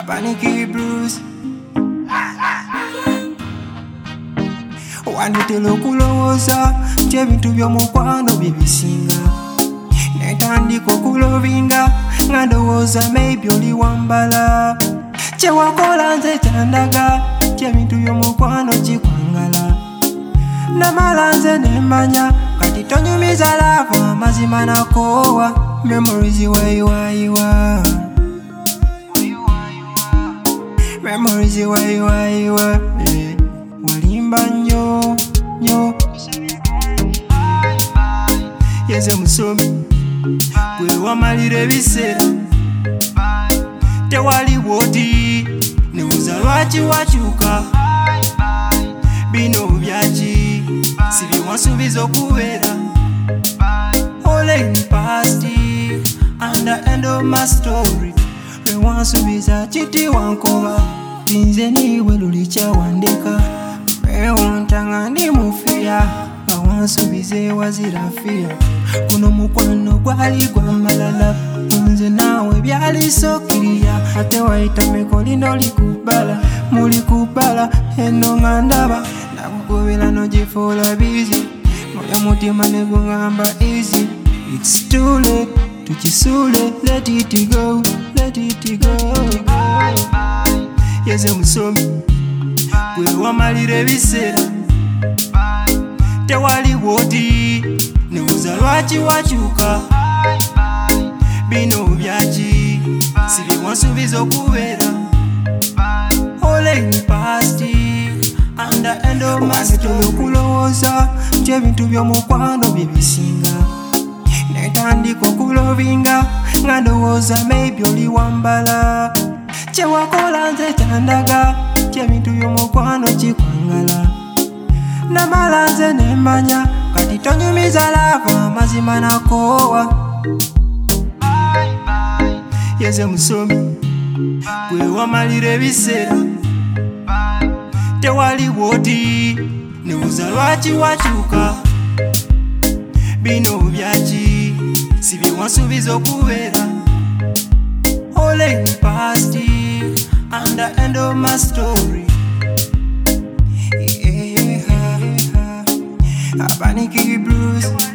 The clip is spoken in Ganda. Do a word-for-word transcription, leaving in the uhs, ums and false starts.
Panicky blues. Wandutela okulowooza nti ebintu by'omukwano bye bisinga, netandika okulovinga nga ndowooza maybe oli wambala. Kyewakola nze kyandaga nti ebintu by'omukwano kikwangala, namala nze nemanya kati tonyumiza lava amazima nakoowa. Memories iwayiwayiwa, memories iwayiwayiwa, eh. Walimba nnyo nnyo yeze musomi gwe wamalira ebiseera tewali bwoti nebuuza lwaki wakyuka. Bino byaki si bye wansuubiza okubeera. All in past and the end of my story. Lwe wansuubiza kiti wankoba tinze niwe luli kyawandika. Ewontanga ndi mufiya nga wansuubiza wazirafiya. Guno mukwano gwali gwamalala, nze naawe byali sokiriya. Ate wayita meko lino likubala, muli kubala eno nga ndaba nakugobera nogifuula bizi. Moyo mutima ne gungamba easy. It's too late tukisuule, let it go, let it go. Yeze musomi gwe wamalira ebiseera tewali bwoti nebuuza lwaki wakyuka. Bino byaki si bye wansuubiza okubeera. All in past and the end of my story. Okulowooza nti ebintu by'omukwano bye bisinga, netandika okulovinga nga ndowooza maybe oli wambala. Kyewakola nze kyandaga nti ebintu by'omukwano kikwangala, namala nze nemanya kati tonyumiza lava amazima nakoowa. Yeze musomi gwe wamalira ebiseera tewali bwoti nebuuza lwaki wakyuka. Bino byaki si bye wansuubiza okubeera. All in past and the end of my story. Yeah, Panicky blues.